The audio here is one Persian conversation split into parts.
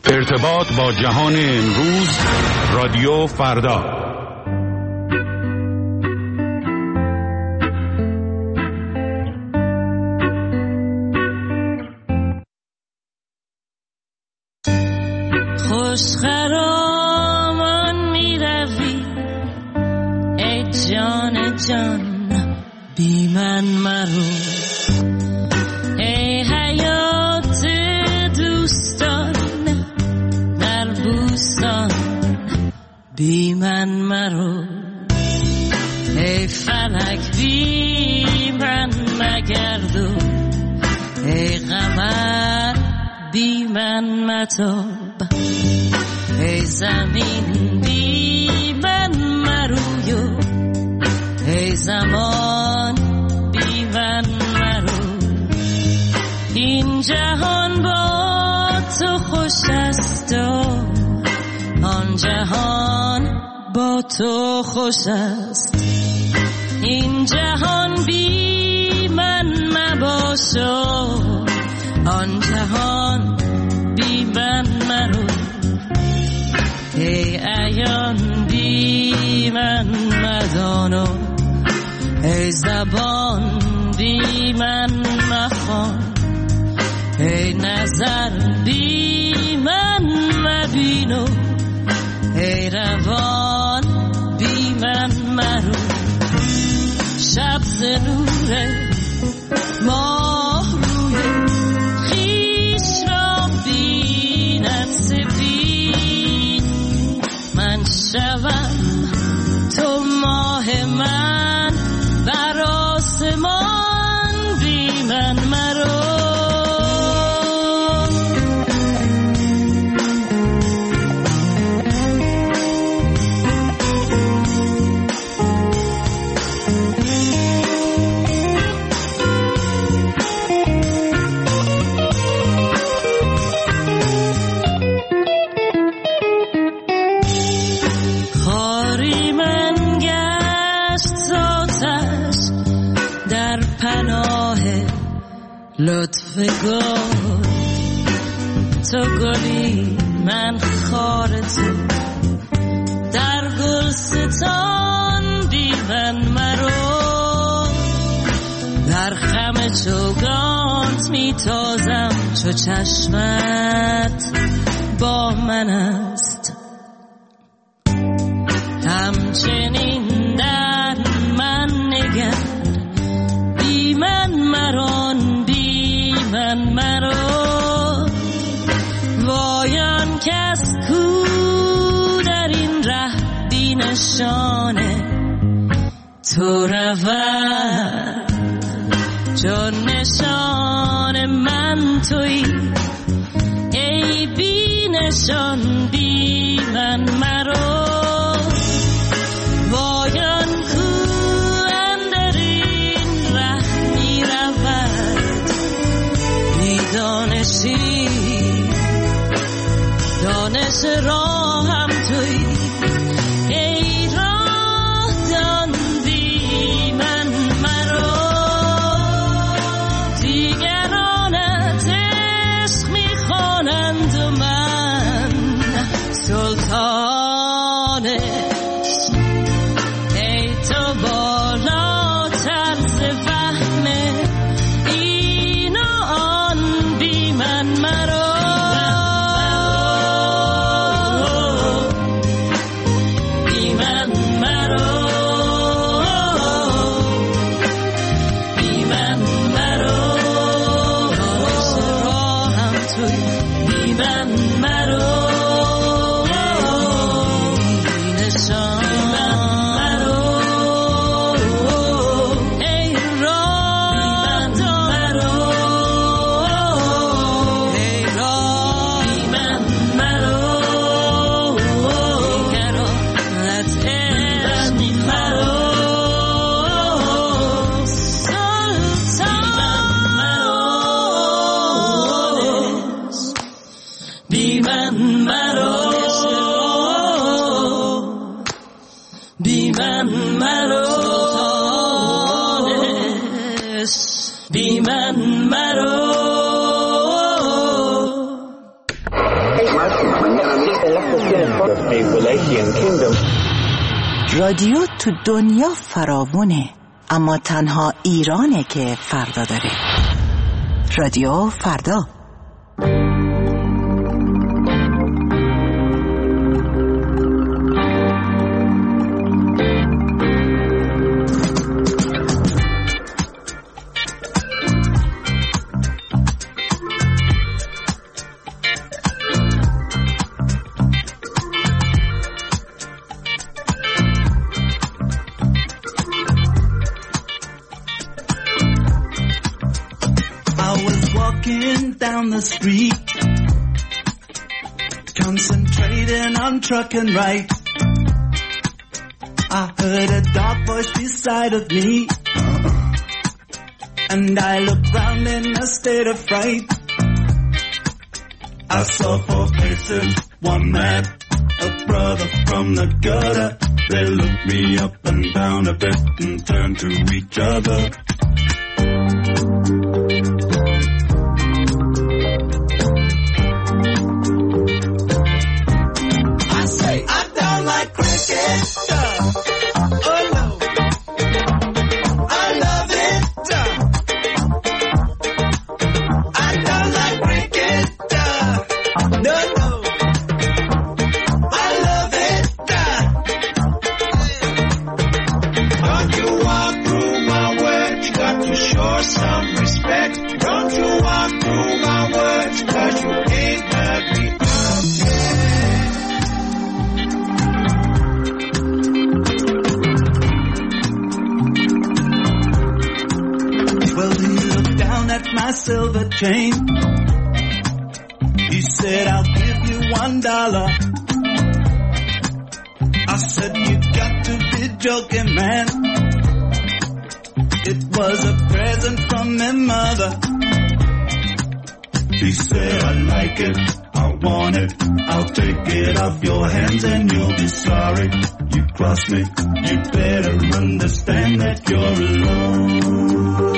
ارتباط با جهان امروز، رادیو فردا. خوشخرامان می روی ای جان جان، بی من مرو ای حیات دوستان در بوستان، بی من مرو ای فلک بی من مگردو، ای قمر بی من متاب، ای زمین بی من مرویو، ای زمان بی من مرو. این جهان با تو خوش است و آن جهان با تو خوش است. این جهان بی من مباش و آن جهان بی من مرو. ای عیان بی من مدان و ای زبان بی من مخوان، ای نظر بی من مبین و ای روان بی من مرو. شب ز نور ماه روی خویش را بیند سپید، من شوم تو ماه من بر آسمان بی من مرو. لطف گل تو گلی من خار تو، در گلستان بی من مرو. در خم چوگانت می تازم چو چشمت با من است، همچنین در من نگر بی من مران بی من مرو. وایان کس کو در این ره بی نشانه تو رود، چون نشان من تویی ای بی نشان بی من مرو. وایان کو اندر این ره می رود بی دانشی، دانش راهم تویی ای راه دان بی من مرو. دیگرانت عشق می خوانند و من سلطان عشق، ای تو بالاتر ز فهم این و آن بی من مرو. بی من مرو. رادیو تو دنیا فراوونه، اما تنها ایرانه که فردا داره. رادیو فردا. Down the street, concentrating on trucking right. I heard a dark voice beside of me, and I looked round in a state of fright. I saw 4 faces, one mad, a brother from the gutter. They looked me up and down a bit and turned to each other. Silver chain. He said, I'll give you $1. I said, you got to be joking, man. It was a present from my mother. He said, I like it, I want it, I'll take it off your hands and you'll be sorry. You cross me, you better understand that you're alone.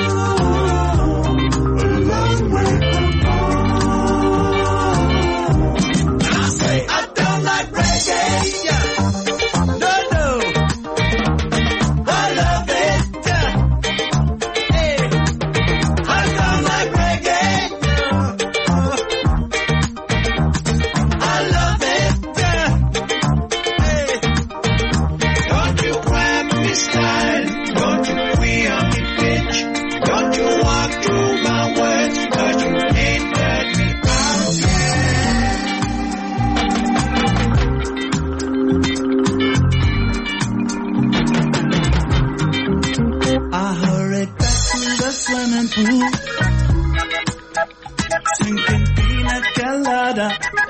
Sinking pina colada.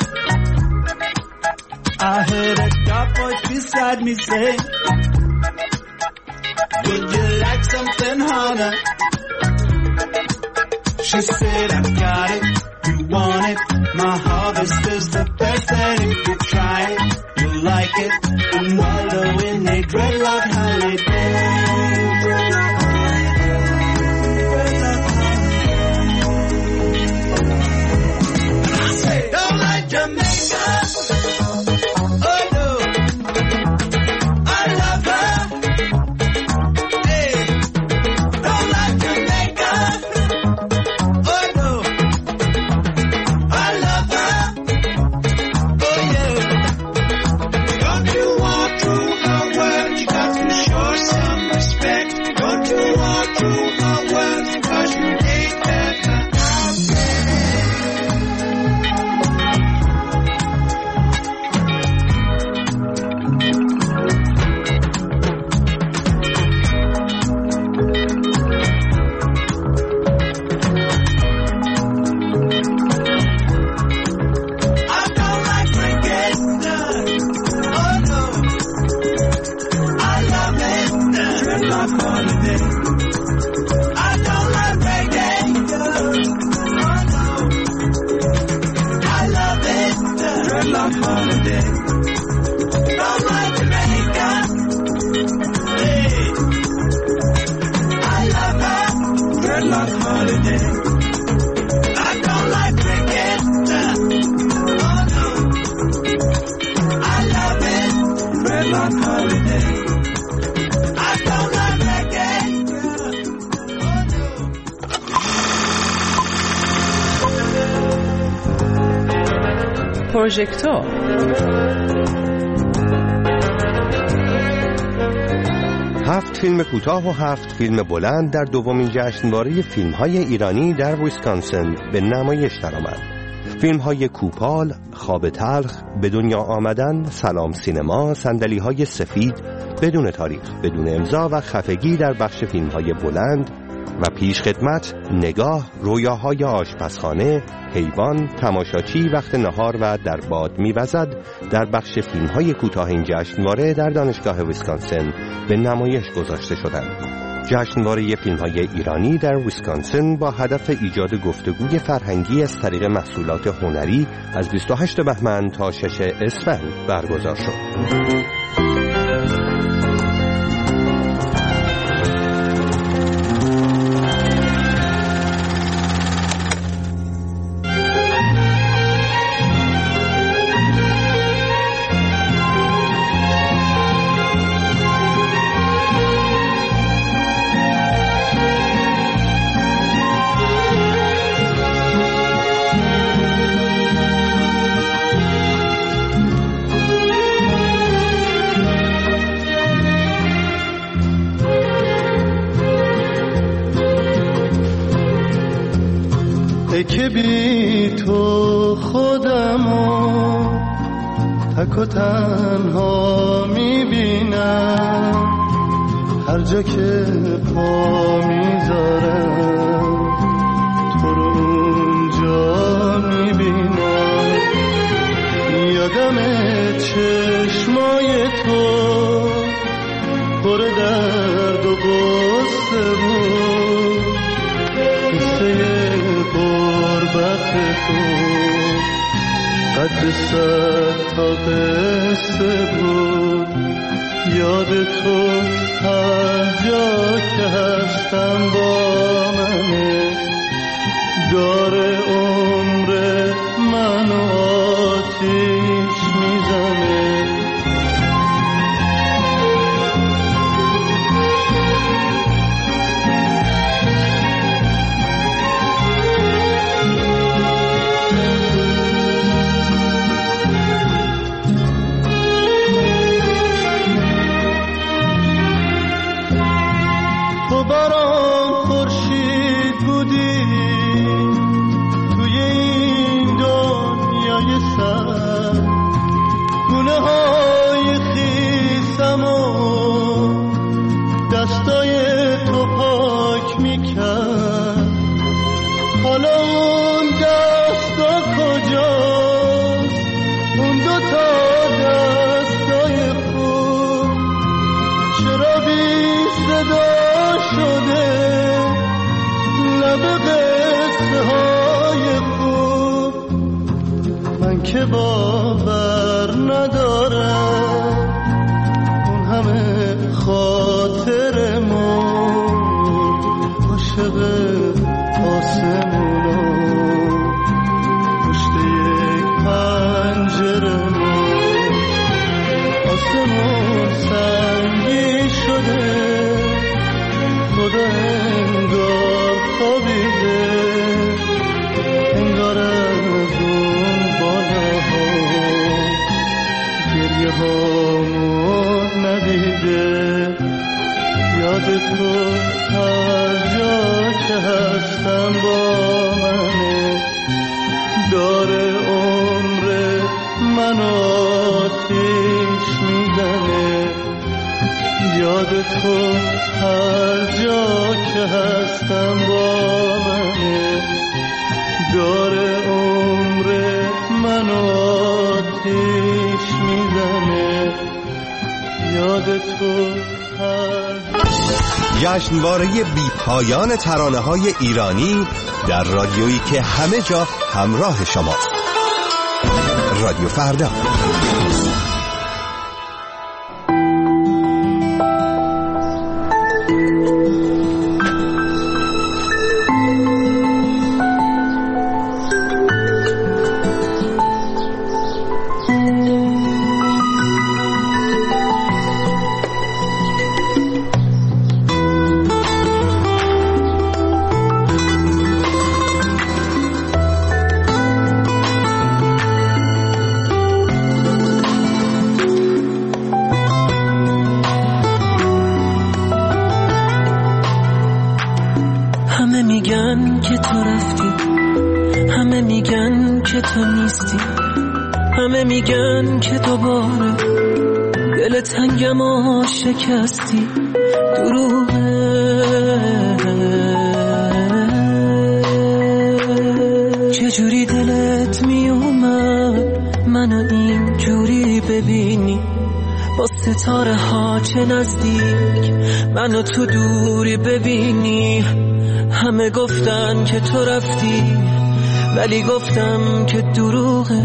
I heard a dark voice beside me say, would you like something harder? She said, I got it, you want it. My harvest is the best, and if you try it, you'll like it. And wallow in a dreadlock holiday. Jamaica, oh no, I love her. Hey, don't like Jamaica, oh no, I love her. Oh yeah, don't you walk through her words? You got to show some respect. Don't you walk through her words? 'Cause you ain't ever out there. Holiday. Don't like Jamaica. Hey, I love her. Dreadlock holiday. I don't like cricket. Oh no. پروژکتور. هفت فیلم کوتاه و 7 فیلم بلند در دومین جشنواره فیلم‌های ایرانی در ویسکانسن به نمایش درآمد. فیلم‌های کوپال، خواب تلخ، به دنیا آمدن، سلام سینما، صندلی‌های سفید، بدون تاریخ، بدون امضا و خفگی در بخش فیلم‌های بلند و پیشخدمت، نگاه، رویاهای آشپزخانه، حیوان، تماشاچی، وقت نهار و در باد می‌وزد در بخش فیلم‌های کوتاه این جشنواره در دانشگاه ویسکانسن به نمایش گذاشته شدند. جشنواره فیلم‌های ایرانی در ویسکانسن با هدف ایجاد گفتگوی فرهنگی از طریق محصولات هنری از 28 بهمن تا 6 اسفند برگزار شد. که بی تو خودمو تک و تنها میبینم، هر جا که پا میذارم تو رو اونجا میبینم. یادم چشمای تو پر درد و غصه بود، قصه غربت تو قد 100 تا قصه بود. یاد تو هر جا که هستم با منه، داره عمر منو آتیش میزنه. تو برام خورشید بودی توی این دنیای سر، گونه های خیسم و دستای تو پاک میکرد. حالا اون دستا کجاست، اون 2 تا دستای خوب چرا بی صدا شده؟ لب قصه های خوب من که باور ندارم، اون همه خاطرمون عاشق آسمونو پشت یک پنجرمون. آسمون سنگی شده، خدا انگار خوابیده، انگار از اون بالاها گریه هامون ندیده. یاد تو هر جا که هستم با منه، داره عمر منو آتیش میزنه. یاد تو هر جا که هستم با منه، داره عمر منو آتیش میزنه. یاد تو هر جشنواره بی پایان ترانه‌های ایرانی در رادیویی که همه جا همراه شماست. رادیو فردا. نیستی. همه میگن که دوباره دل تنگم و شکستی. دروغه، چجوری دلت میومد منو اینجوری ببینی؟ با ستاره ها چه نزدیک منو تو دوری ببینی. همه گفتن که تو رفتی ولی گفتم که دروغه.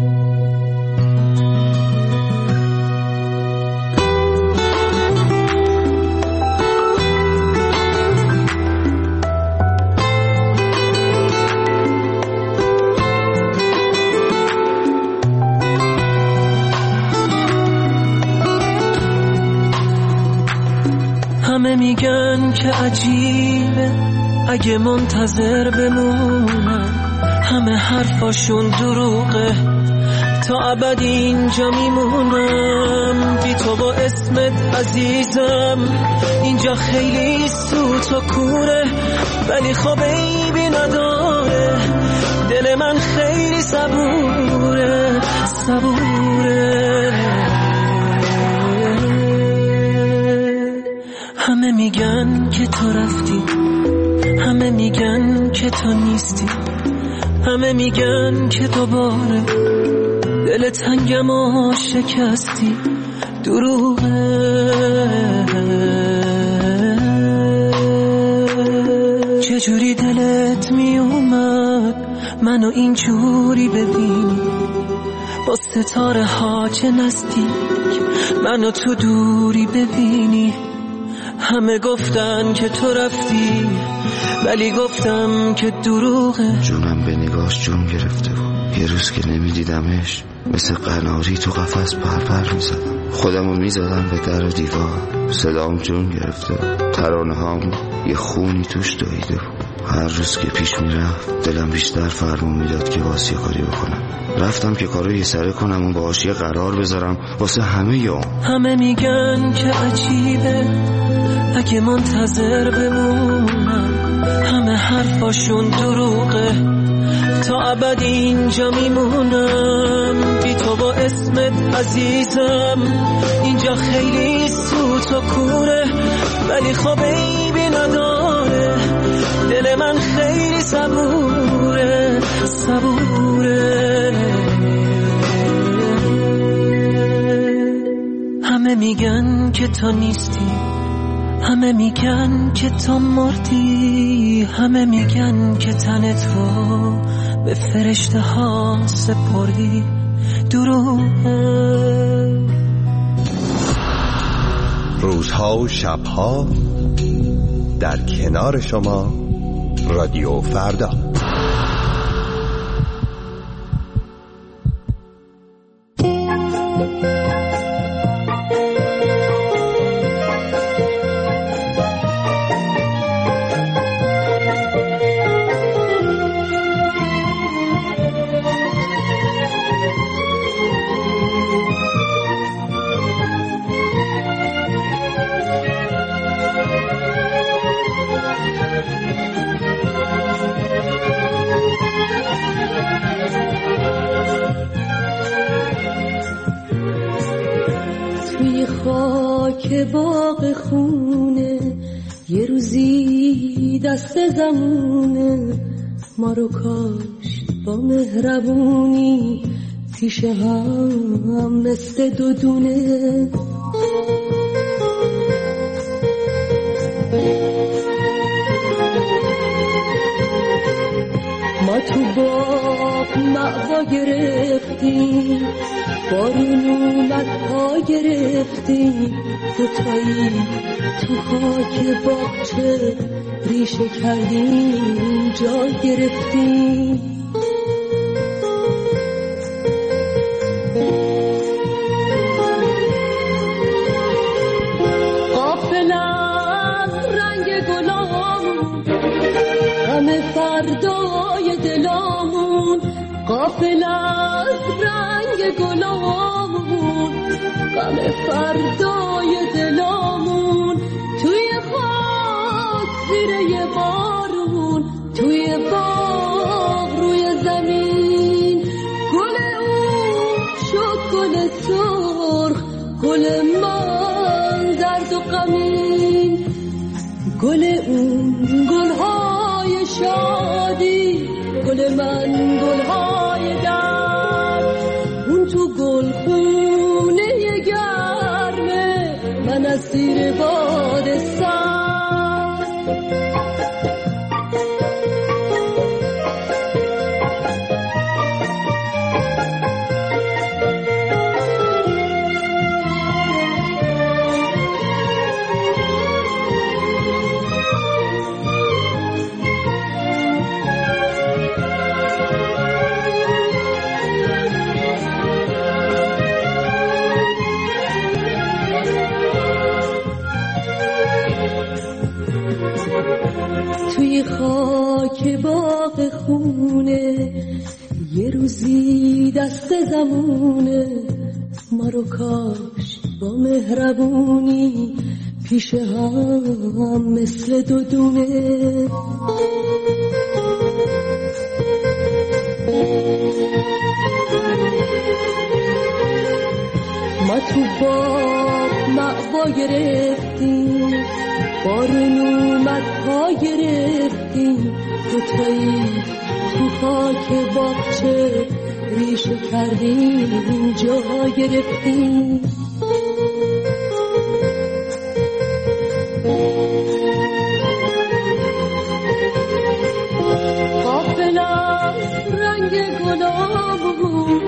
همه میگن که عجیبه اگه منتظر بمونم. همه حرفاشون دروغه، تا ابد اینجا میمونم. بی تو با اسمت عزیزم اینجا خیلی سوت و کوره، ولی خب عیبی نداره، دل من خیلی صبوره. همه میگن که تو رفتی، همه میگن که تو نیستی. همه میگن که دوباره دل تنگم و شکستی. دروغه، چجوری دلت میومد منو اینجوری ببینی؟ با ستاره ها چه نزدیک منو تو دوری ببینی. همه گفتن که تو رفتی ولی گفتم که دروغه. جونم به نگاش جون گرفته بود. یه روز که نمیدیدمش مثل قناری تو قفس پر میزدم. خودمو میزدم به در و دیوار. صدام جون گرفته بود. ترانه هام یه خونی توش دویده بود. هر روز که پیش میرفت دلم بیشتر فرمون میداد که واسه کاری بکنم. رفتم که کارو یه سره کنم و باهاش یه قرار بذارم واسه همه میگن که عجیبه اگه منتظر بمونم. همه حرفاشون دروغه، تا ابد اینجا میمونم. بی تو با اسمت عزیزم اینجا خیلی سوت و کوره، ولی خب عیبی نداره، دل من خیلی صبوره. همه میگن که تو نیستی، همه میگن که تو مردی. همه میگن که تن تو به فرشته ها سپردی. دروغه. روزها و شبها در کنار شما رادیو فردا. که باغ خونه یه روزی دست زمونه ما رو کاشت با مهربونی پیش هم مثل دو دونه. ما تو باغ مأوا گرفتیم، بارون اومد پا گرفتیم، دوتایی تو خاک باغچه ریشه کردیم جا گرفتیم. غافل از رنگ گلامون، غم فردای دلامون، غافل از رنگ گلامون، غم فردای دلامون، توی خاک زیر یه بارون، توی باغ روی زمین، گل سرخ گل من درد و غمین گل اون گلهای شادی گل من گلهای درد اون تو گل خونه گرمه من اسیر باد سرد توی خاک باغ خونه یه روزی دست زمونه ما رو کاش با مهربونی پیش هم مثل دو دونه ما تو باغ معوا گرفتیم بارون اومد پا گرفتیم دوتایی تو خاک باغچه ریشه کردیم جا گرفتیم غافلم رنگ گلامون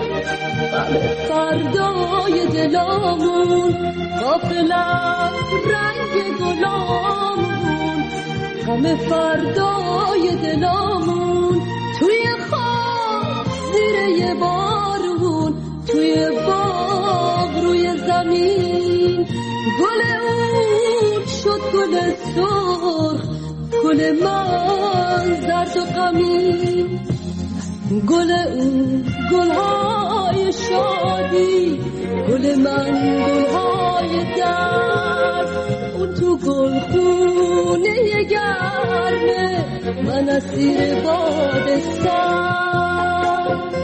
فردای دلامون غافلم رنگ گلامون همه فردای دلامون توی خواب زیر یه بارون توی باغ روی زمین گل اون شد گل سرخ گل من زرد و غمین گل اون گلهای شادی گل من گلهای درد اون تو گل خونه گرمه من اسیر باد سرد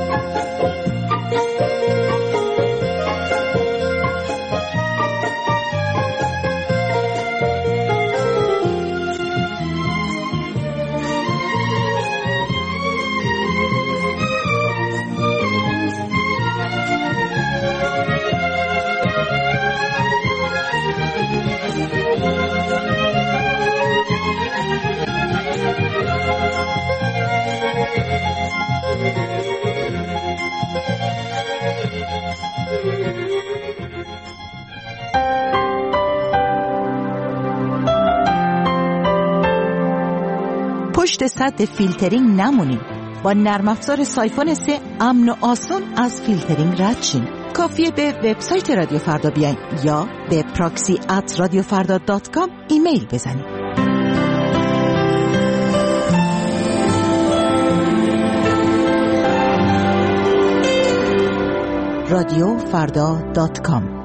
پشت سد فیلترینگ نمونیم. با نرم افزار سایفون 3 امن و آسان از فیلترینگ رد شیم. کافیه به وبسایت رادیو فردا بیاین یا به proxy@radiofarda.com ایمیل بزنید. radiofarda.com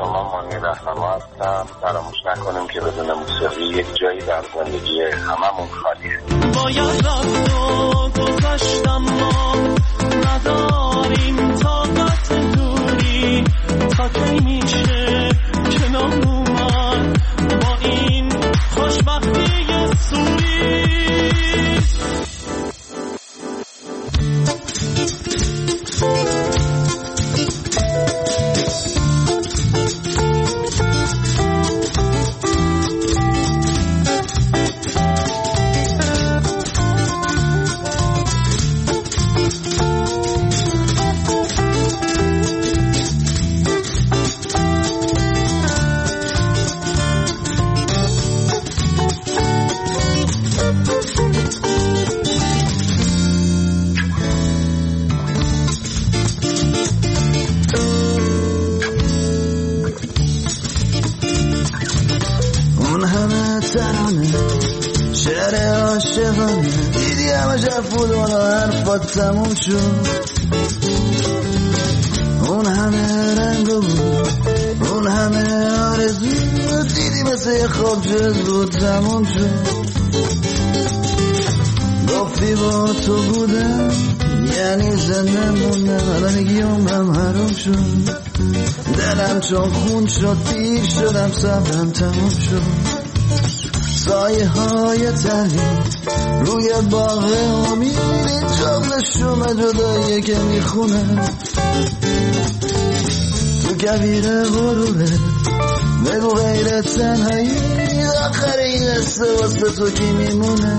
من مانی رهنما هستم. فراموش نکنیم که بدون موسیقی یک جایی در زندگی هممون خالیه. باید رفت و گذشتم ما نداریم طاقت دوری تا کی میشه کنار اومد با این خوشبختی سوری. دیدی همه جفود و حرفات تموم شد. اون همه رنگ بود، اون همه آرزو، دیدی مثل خواب زود تموم شد. گفتی با تو بودم یعنی زنده موندم، الان میگی عمرم حروم شد. دلم چون خون شد پیر شدم، صبرم تموم شد. سایه های تنی روی باغ امید، جمله شوم جدایی که میخونه تو کبیر غروره. بگو غیر تنهایی آخر این قصه واسه تو کی میمونه.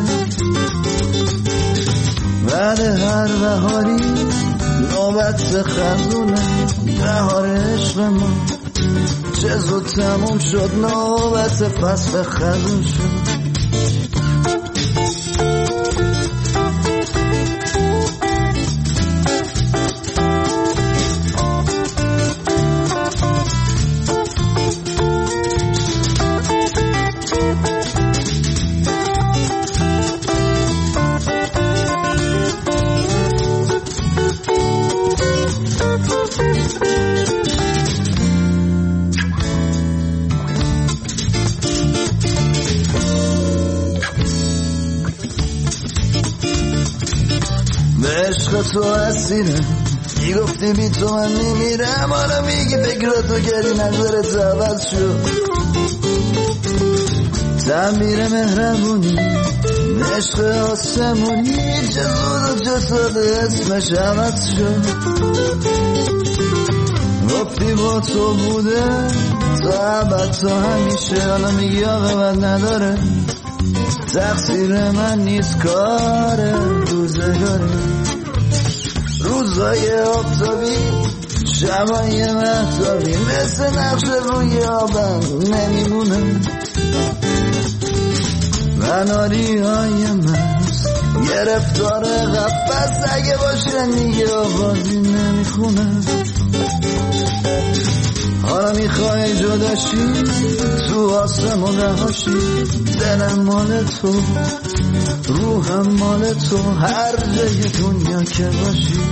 بعد هر بهاری نوبت خزونه، بهار عشق ما چه زود تموم شد، نوبت فصل خزون شد. تو اسیرم میگفتی بی تو من میمیرم، حالا میگی فکراتو کردی نظرت عوض شد. تعمیر مهربونی عشق آسمونی چه زود و چه ساده اسمش عوض شد. گفتی با تو بوده تا ابد تا همیشه، حالا میگی آقا بد نداره، تقصیر من نیست کاره روزگاره. روزای آفتابی شبای مهتابی مثل نقش روی آبم نمیمونه. مناری های مست گرفتار قفص اگه باشه دیگه آوازی نمیخونه. حالا میخوای جداشی تو آسمون رهاشی، دلم مال تو روحم مال تو، هر جای دنیا که باشی.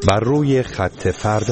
بر روی خط فردا.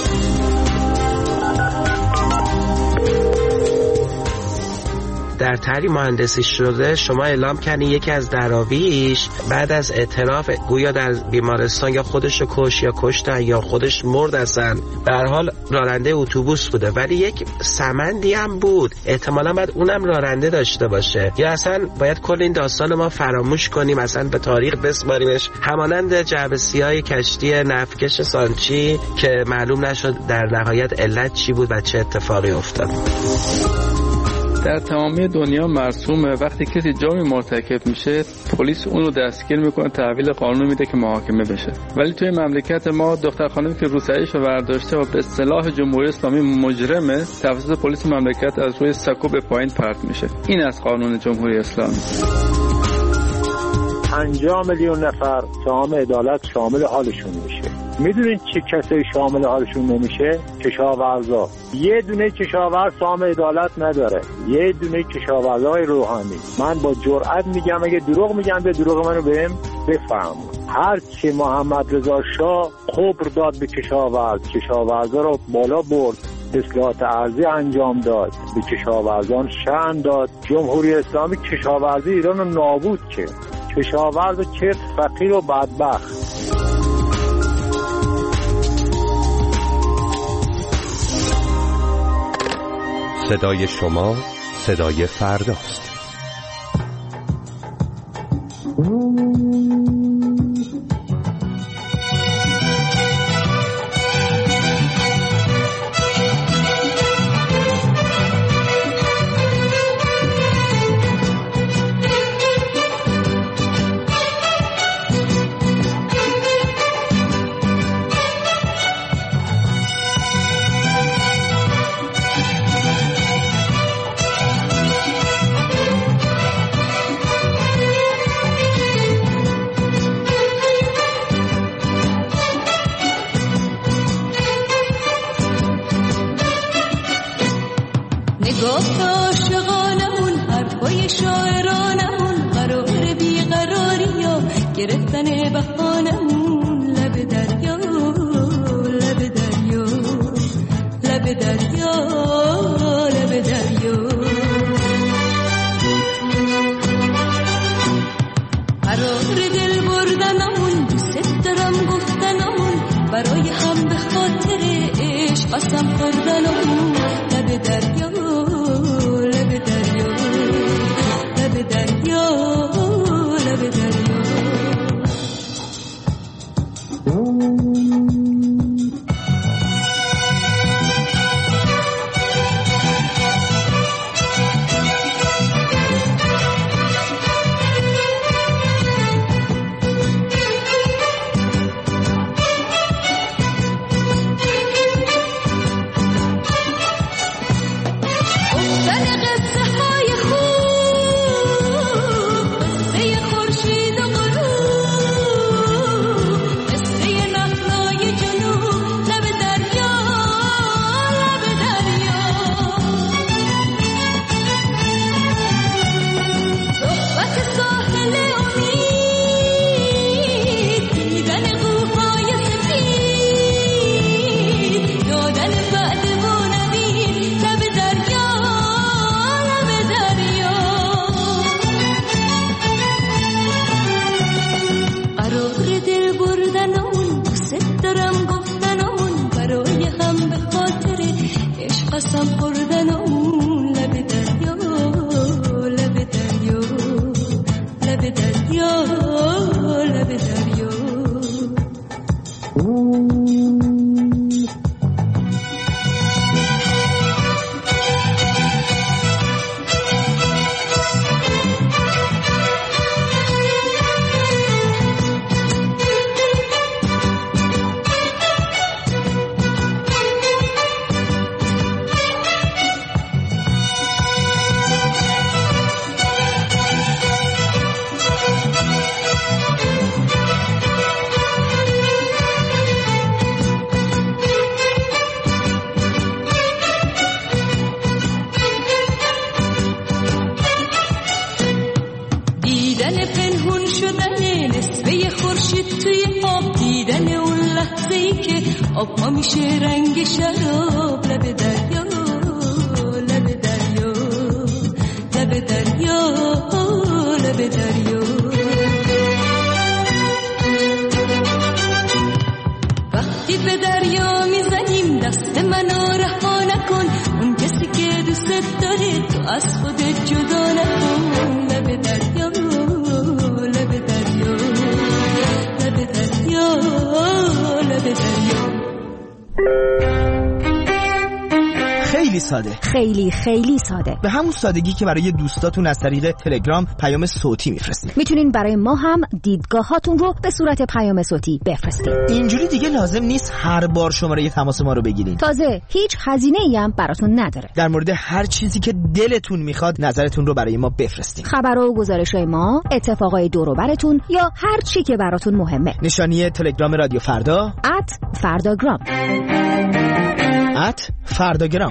در طرح مهندسی شده شما اعلام کردین یکی از دراویش بعد از اعتراف گویا در بیمارستان یا خودش کش یا کشتن یا خودش مرد اصلا، به هر حال راننده اتوبوس بوده، ولی یک سمندی هم بود، احتمالاً باید اونم راننده داشته باشه، یا اصلا باید کل این داستان ما فراموش کنیم، اصلا به تاریخ بسپاریمش، همانند جعبه سیاه کشتی نفتکش سانچی که معلوم نشد در نهایت علت چی بود و چه اتفاقی افتاد. در تمامی دنیا مرسومه وقتی کسی جرمی مرتکب میشه پلیس اون رو دستگیر میکنه، تحویل قانون میده که محاکمه بشه، ولی توی مملکت ما دختر خانمی که روسریش رو برداشته و به اصطلاح جمهوری اسلامی مجرمه توسط پلیس مملکت از روی سکو به پایین پرت میشه. این از قانون جمهوری اسلامی. 50 میلیون نفر سهام عدالت شامل حالشون میشه. میدونین چه کسایی شامل حالشون نمیشه؟ کشاورزا. یه دونه کشاورز سهام عدالت نداره، یه دونه کشاورزای روحانی. من با جرئت میگم اگه دروغ میگم به دروغ منو بهم بفهم. هر چی محمد رضا شاه خبر داد به کشاورزا رو بالا برد، اصلاحات ارضی انجام داد، به کشاورزان شأن داد. جمهوری اسلامی کشاورزی ایران رو نابود کرد، کشاورز کرد فقیر و بدبخت. صدای شما صدای فرداست. نگاه عاشقانمون، حرفای شاعرانمون، قرار بیقراری ها گرفتن بهانمون، لب دریا لب دریا لب دریا لب دریا، قرار دل بردنمون، دوست دارم گفتنمون، برای هم به خاطر عشق قسم خوردنمون، لب دریا لب دریا لب دریا لب دریا. آب میشه رنگ شراب لب دریا لب دریا لب دریا لب دریا وقتی به دریا میزنیم دست منو رها نکن اون کسی که دوست داره تو از خودت جدا نکن لب دریا لب دریا لب دریا لب دریا خیلی ساده خیلی ساده به همون سادگی که برای دوستاتون از طریق تلگرام پیام صوتی میفرستید میتونین برای ما هم دیدگاهاتون رو به صورت پیام صوتی بفرستید. اینجوری دیگه لازم نیست هر بار شماره تماس ما رو بگیرین. تازه هیچ هزینه‌ای هم براتون نداره. در مورد هر چیزی که دلتون میخواد نظرتون رو برای ما بفرستید. خبرها و گزارش‌های ما، اتفاقای دور و برتون یا هر چی که براتون مهمه. نشانی تلگرام رادیو فردا @فرداگرام @فرداگرام.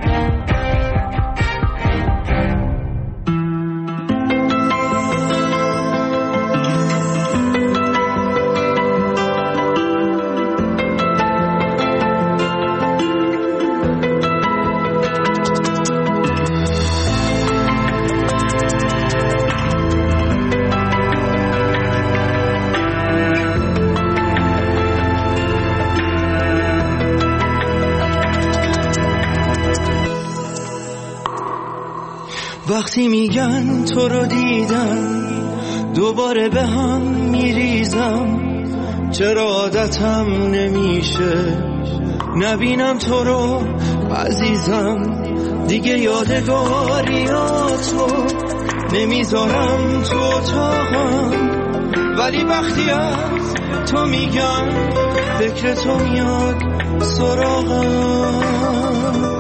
وقتی میگن تو رو دیدم دوباره به هم میریزم چرا عادتم نمیشه نبینم تو رو عزیزم دیگه یادگاریاتو نمیذارم تو اتاقم ولی وقتی از تو میگم فکر تو میاد سراغم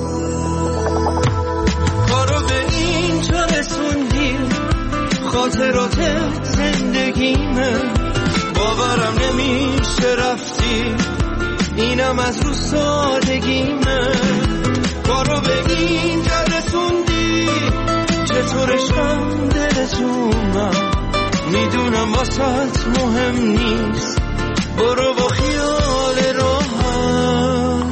خاطرات زندگیمه باورم نمیشه رفتی اینم از رو سادگیمه کارو به اینجا رسوندی چطور عشقم دلتونم میدونم واسط مهم نیست برو با خیال راحت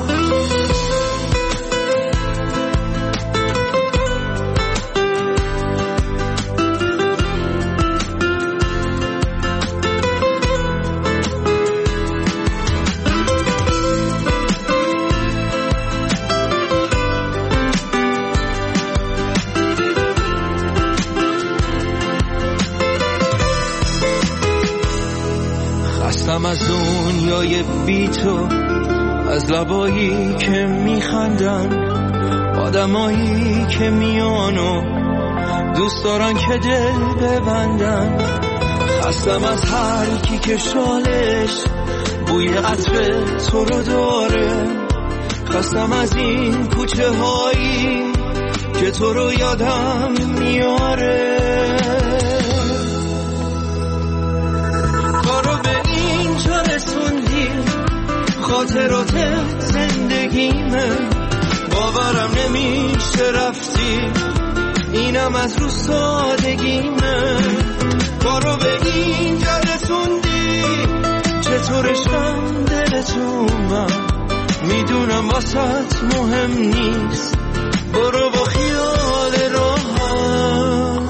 از دنیای بی تو از لبایی که میخندن آدمایی که میانو دوست دارن که دل ببندن خستم از هر کی که شالش بوی عطر تو رو داره خستم از این کوچه هایی که تو رو یادم میاره خاطرات زندگیمه باورم نمیشه رفتی اینم از رو سادگیمه کارو به اینجا رسوندی چطور عشقم دلتونم میدونم واسط مهم نیست برو با خیال راحت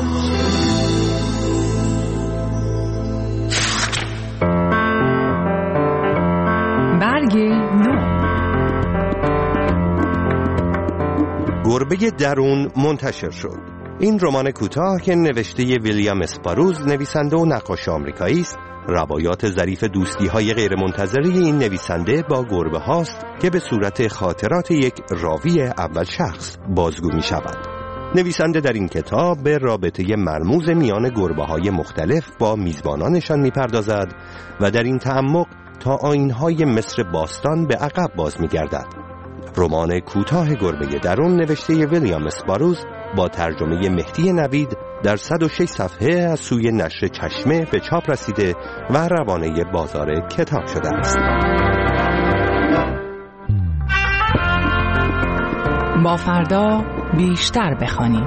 گربه درون منتشر شد. این رمان کوتاه که نوشته ویلیام اسپاروز نویسنده و نقاش آمریکایی است روایات ظریف دوستی‌های غیرمنتظره این نویسنده با گربه هاست که به صورت خاطرات یک راوی اول شخص بازگو می‌شود. نویسنده در این کتاب به رابطه مرموز میان گربه‌های مختلف با میزبانانشان می‌پردازد و در این تعمق تا آیین‌های مصر باستان به عقب باز می‌گردد. رمان کوتاه گربه درون نوشته ویلیام اسپاروز با ترجمه مهدی نوید در 106 صفحه از سوی نشر چشمه به چاپ رسیده و روانه بازار کتاب شده است. با فردا بیشتر بخوانیم.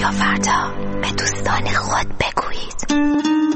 رادیو فردا به دوستان خود بگویید.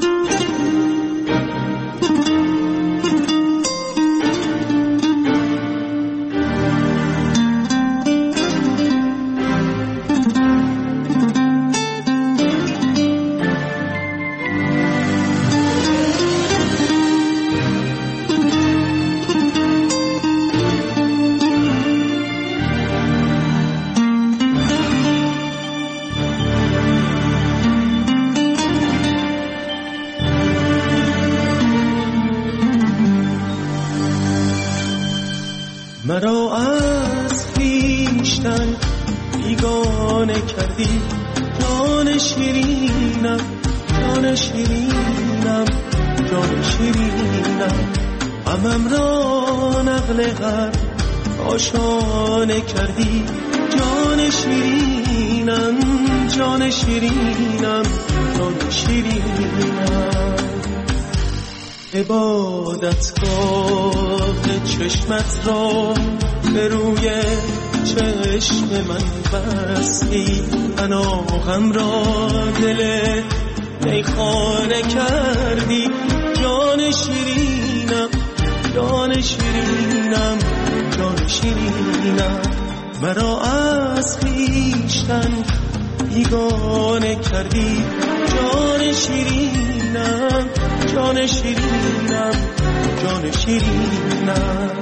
مرا از خویشتن بیگانه کردی، جان شیرینم، جان شیرینم، جان شیرینم. غمم را نقل هر آشانه کردی، جان شیرینم، جان شیرینم، جان شیرینم. عبادتگاه چشمت را به روی چشم من بستی، پناهم را دل میخانه کردی، جان شیرینم، جان شیرینم، جان شیرینم. مرا از خویشتن بیگانه کردی، جان شیرینم، جان شیرینم، جان شیرینم.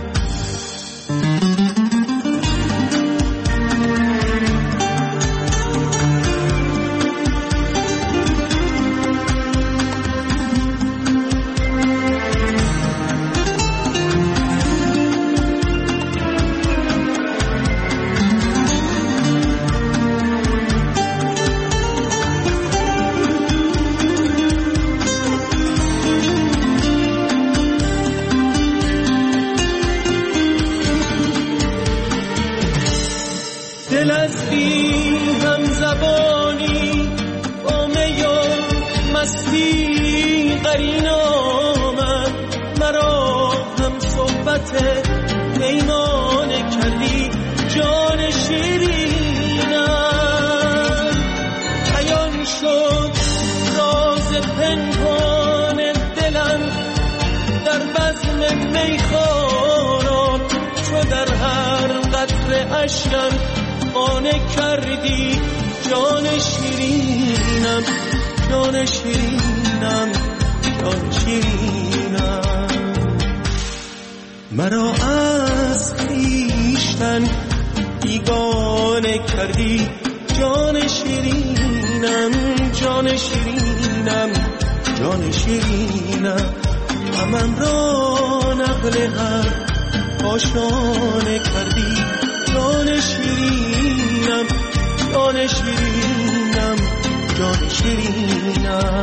دل از بی هم زبانی با می و مستی قرین آمد، مرا هم صحبت پیمانه کردی، جان شیرینم. عیان شد راز پنهان دلم در بزم میخواران، چو در هر قطره اشکم خانه کردی، جان شیرینم، جان شیرینم، جان شیرینم. مرا از خویشتن بیگانه کردی، جان شیرینم، جان شیرینم، جان شیرینم. غمم را نقل هر آشانه کردی، جان شیرینم، جان شیرینم، جان شیرینم.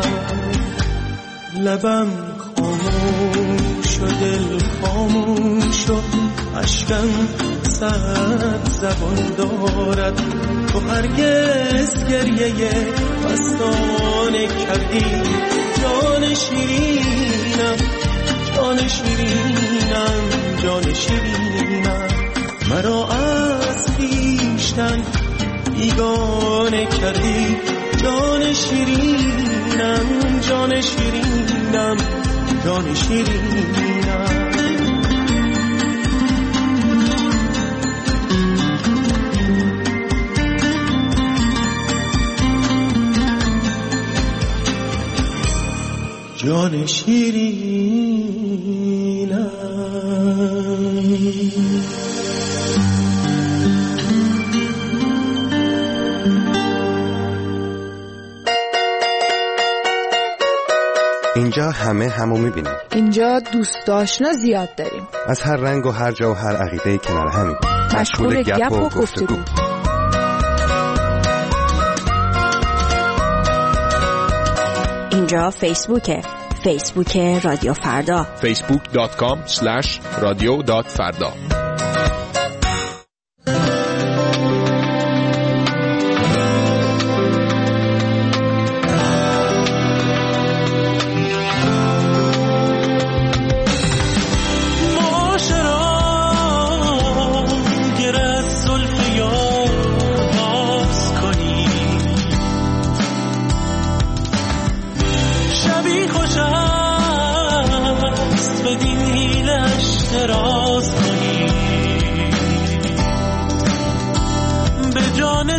لبم خاموش و دل خاموش و اشکم صد زبان دارد، تو هرگز گریه مستانه کردی، جان شیرینم، جان شیرینم، جان شیرینم. مرا از خویشتن بیگانه کردی، جان شیرینم، جان شیرینم، جان شیرینم. جان شیرینم. اینجا همه همو میبینیم. اینجا دوست آشنا زیاد داریم. از هر رنگ و هر جا و هر عقیده کنار همیم. مشغول گپ و گفتگو. اینجا فیسبوکه، فیسبوک رادیو فردا، facebook.com/radio.farda. جان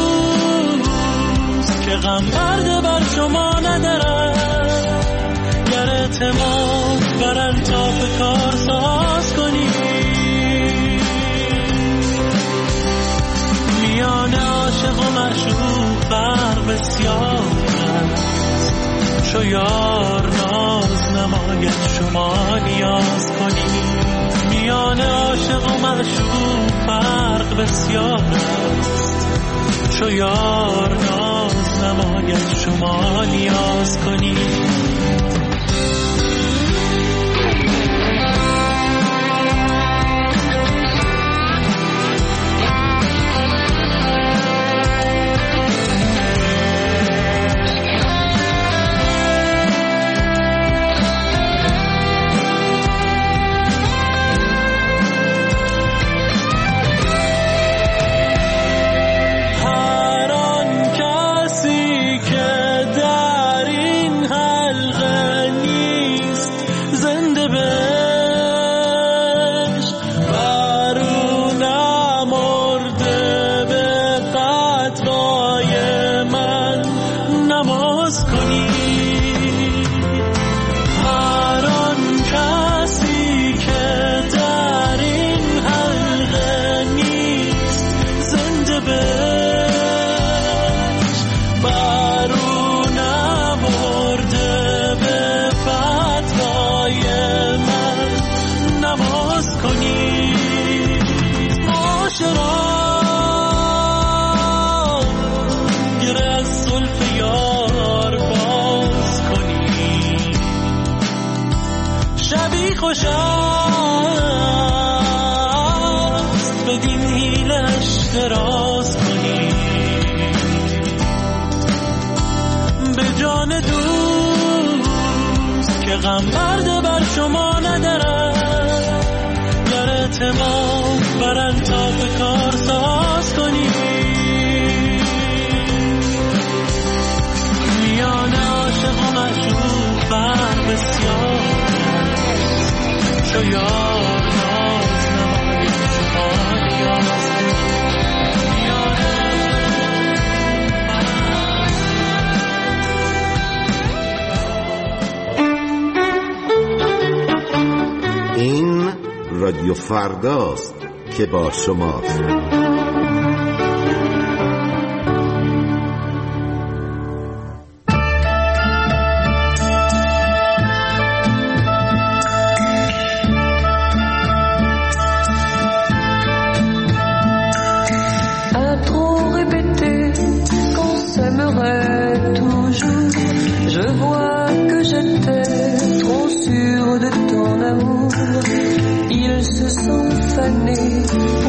دوست که غم برده بر شما ندارم، گر اعتماد بر انطاف کار ساز کنی. میان عاشق و معشوق فرق بسیار است، چو یار ناز نماید شما نیاز کنی. میان عاشق و معشوق فرق بسیار است، چو یار ناز نماید شما نیاز کنی. خوش است بدین حیلش دراز کنی. به جان دوست که غم برده بر شما ندارم، گر اعتماد بر انطاف کار ساز کنی. میان عاشق و معشوق فرق بسیار چو یار ناز نماید شما نیاز کنی. این رادیو فرداست که با شماست. Ils se sont fanés